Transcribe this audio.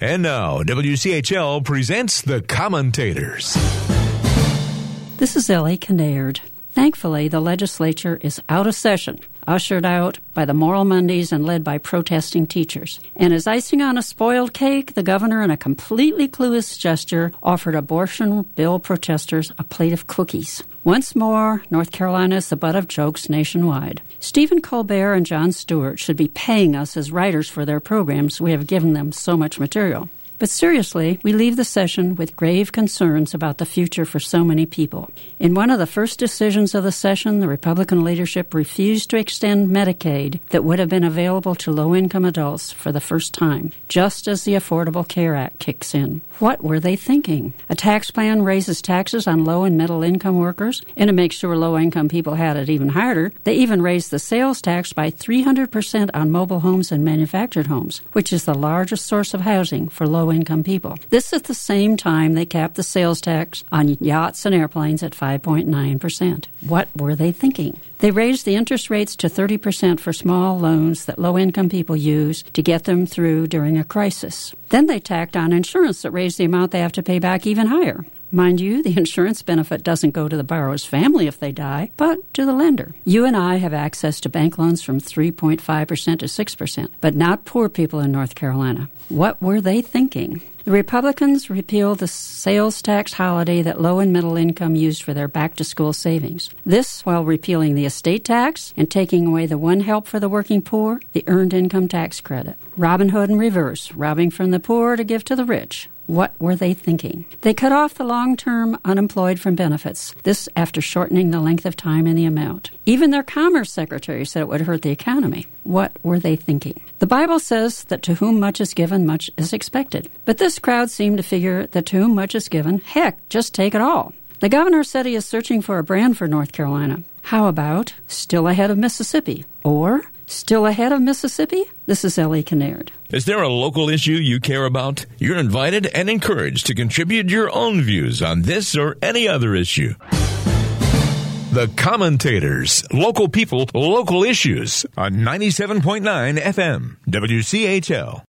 And now, WCHL presents The Commentators. This is Ellie Kinnaird. Thankfully, the legislature is out of session, ushered out by the Moral Mondays and led by protesting teachers. And as icing on a spoiled cake, the governor, in a completely clueless gesture, offered abortion bill protesters a plate of cookies. Once more, North Carolina is the butt of jokes nationwide. Stephen Colbert and Jon Stewart should be paying us as writers for their programs. We have given them so much material. But seriously, we leave the session with grave concerns about the future for so many people. In one of the first decisions of the session, the Republican leadership refused to extend Medicaid that would have been available to low-income adults for the first time, just as the Affordable Care Act kicks in. What were they thinking? A tax plan raises taxes on low- and middle-income workers, and to make sure low-income people had it even harder, they even raised the sales tax by 300% on mobile homes and manufactured homes, which is the largest source of housing for low-income people. This at the same time they capped the sales tax on yachts and airplanes at 5.9%. What were they thinking? They raised the interest rates to 30% for small loans that low-income people use to get them through during a crisis. Then they tacked on insurance that raised the amount they have to pay back even higher. Mind you, the insurance benefit doesn't go to the borrower's family if they die, but to the lender. You and I have access to bank loans from 3.5% to 6%, but not poor people in North Carolina. What were they thinking? The Republicans repealed the sales tax holiday that low and middle income used for their back-to-school savings. This while repealing the estate tax and taking away the one help for the working poor, the earned income tax credit. Robin Hood in reverse, robbing from the poor to give to the rich. What were they thinking? They cut off the long-term unemployed from benefits, this after shortening the length of time and the amount. Even their Commerce Secretary said it would hurt the economy. What were they thinking? The Bible says that to whom much is given, much is expected. But this crowd seemed to figure that to whom much is given, heck, just take it all. The governor said he is searching for a brand for North Carolina. How about still ahead of Mississippi? Or still ahead of Mississippi? This is Ellie Kinnaird. Is there a local issue you care about? You're invited and encouraged to contribute your own views on this or any other issue. The Commentators, local people, local issues on 97.9 FM, WCHL.